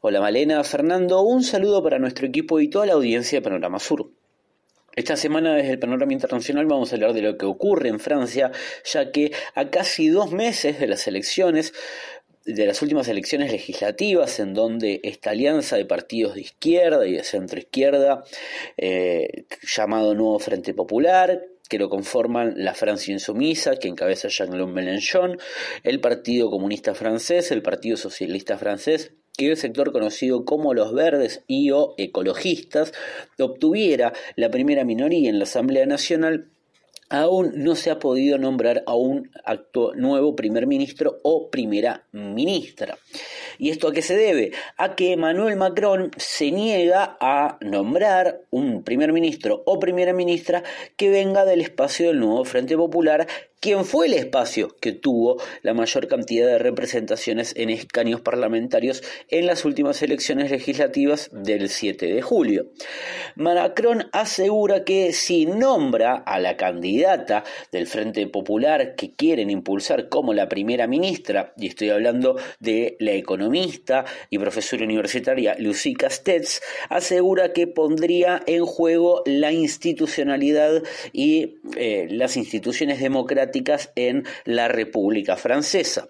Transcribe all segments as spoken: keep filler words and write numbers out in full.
Hola Malena, Fernando, un saludo para nuestro equipo y toda la audiencia de Panorama Sur. Esta semana desde el panorama internacional vamos a hablar de lo que ocurre en Francia, ya que a casi dos meses de las elecciones, de las últimas elecciones legislativas, en donde esta alianza de partidos de izquierda y de centroizquierda, eh, llamado Nuevo Frente Popular, que lo conforman la Francia Insumisa, que encabeza Jean-Luc Mélenchon, el Partido Comunista Francés, el Partido Socialista Francés, que el sector conocido como los verdes y o ecologistas obtuviera la primera minoría en la Asamblea Nacional, aún no se ha podido nombrar a un acto nuevo primer ministro o primera ministra. ¿Y esto a qué se debe? A que Emmanuel Macron se niega a nombrar un primer ministro o primera ministra que venga del espacio del Nuevo Frente Popular, quien fue el espacio que tuvo la mayor cantidad de representaciones en escaños parlamentarios en las últimas elecciones legislativas del siete de julio. Macron asegura que si nombra a la candidata del Frente Popular que quieren impulsar como la primera ministra, y estoy hablando de la economista y profesora universitaria Lucie Castex, asegura que pondría en juego la institucionalidad y eh, las instituciones democráticas en la República Francesa.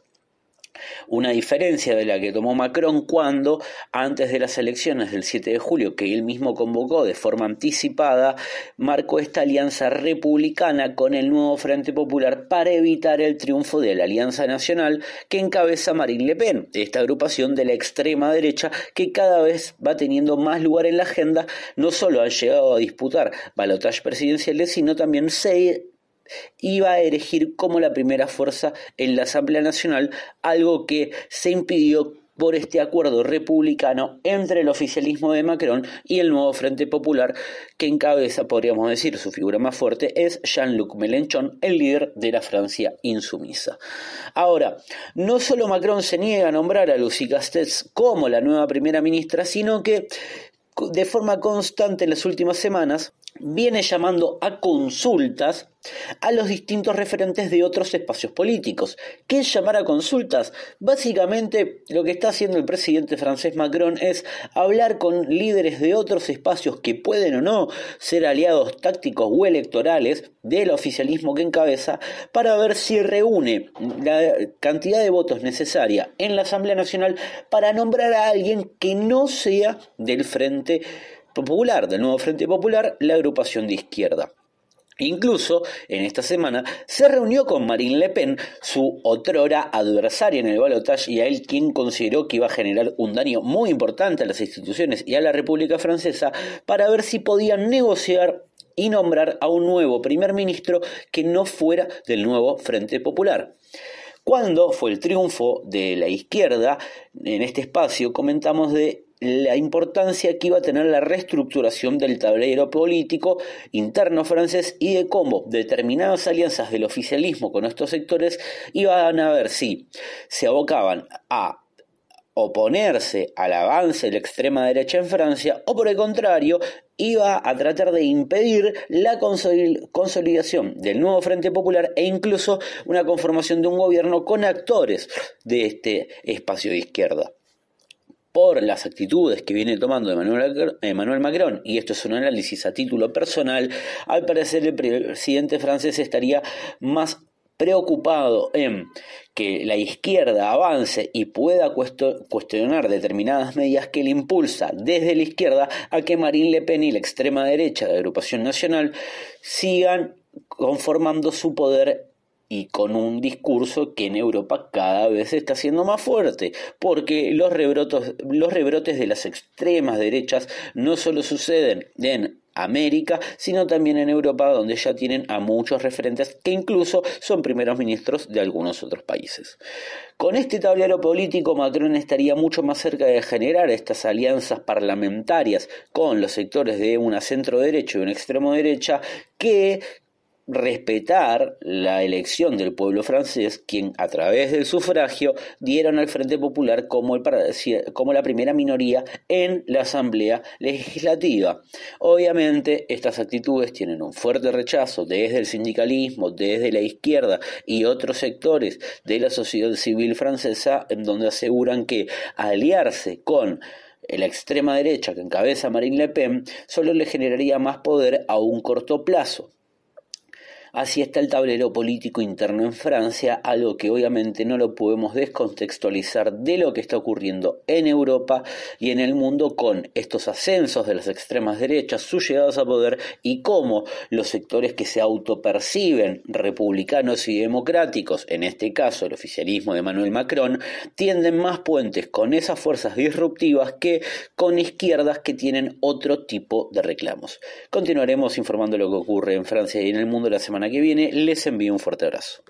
Una diferencia de la que tomó Macron cuando, antes de las elecciones del siete de julio, que él mismo convocó de forma anticipada, marcó esta alianza republicana con el Nuevo Frente Popular para evitar el triunfo de la Alianza Nacional que encabeza Marine Le Pen, esta agrupación de la extrema derecha que cada vez va teniendo más lugar en la agenda. No solo han llegado a disputar balotajes presidenciales, sino también se iba a erigir como la primera fuerza en la Asamblea Nacional, algo que se impidió por este acuerdo republicano entre el oficialismo de Macron y el Nuevo Frente Popular, que encabeza, podríamos decir, su figura más fuerte es Jean-Luc Mélenchon, el líder de la Francia Insumisa. Ahora, no solo Macron se niega a nombrar a Lucie Castex como la nueva primera ministra, sino que de forma constante en las últimas semanas viene llamando a consultas a los distintos referentes de otros espacios políticos. ¿Qué es llamar a consultas? Básicamente lo que está haciendo el presidente francés Macron es hablar con líderes de otros espacios que pueden o no ser aliados tácticos o electorales del oficialismo que encabeza, para ver si reúne la cantidad de votos necesaria en la Asamblea Nacional para nombrar a alguien que no sea del Frente Popular, del Nuevo Frente Popular, la agrupación de izquierda. Incluso en esta semana se reunió con Marine Le Pen, su otrora adversaria en el balotaje, y a él quien consideró que iba a generar un daño muy importante a las instituciones y a la República Francesa, para ver si podían negociar y nombrar a un nuevo primer ministro que no fuera del Nuevo Frente Popular. Cuando fue el triunfo de la izquierda en este espacio, comentamos de la importancia que iba a tener la reestructuración del tablero político interno francés y de cómo determinadas alianzas del oficialismo con estos sectores iban a ver si se abocaban a oponerse al avance de la extrema derecha en Francia o, por el contrario, iba a tratar de impedir la consolidación del Nuevo Frente Popular e incluso una conformación de un gobierno con actores de este espacio de izquierda. Por las actitudes que viene tomando Emmanuel Macron, y esto es un análisis a título personal, al parecer el presidente francés estaría más preocupado en que la izquierda avance y pueda cuestionar determinadas medidas que le impulsa desde la izquierda, a que Marine Le Pen y la extrema derecha de la Agrupación Nacional sigan conformando su poder, y con un discurso que en Europa cada vez está siendo más fuerte, porque los rebrotos, los rebrotes de las extremas derechas no solo suceden en América, sino también en Europa, donde ya tienen a muchos referentes que incluso son primeros ministros de algunos otros países. Con este tablero político, Macron estaría mucho más cerca de generar estas alianzas parlamentarias con los sectores de una centro derecha y una extremo derecha que respetar la elección del pueblo francés, quien a través del sufragio dieron al Frente Popular como, el, como la primera minoría en la Asamblea Legislativa. Obviamente estas actitudes tienen un fuerte rechazo desde el sindicalismo, desde la izquierda y otros sectores de la sociedad civil francesa, en donde aseguran que aliarse con la extrema derecha que encabeza Marine Le Pen solo le generaría más poder a un corto plazo. Así está el tablero político interno en Francia, algo que obviamente no lo podemos descontextualizar de lo que está ocurriendo en Europa y en el mundo con estos ascensos de las extremas derechas, sus llegadas a poder y cómo los sectores que se autoperciben republicanos y democráticos, en este caso el oficialismo de Emmanuel Macron, tienden más puentes con esas fuerzas disruptivas que con izquierdas que tienen otro tipo de reclamos. Continuaremos informando lo que ocurre en Francia y en el mundo la semana que viene. Les envío un fuerte abrazo.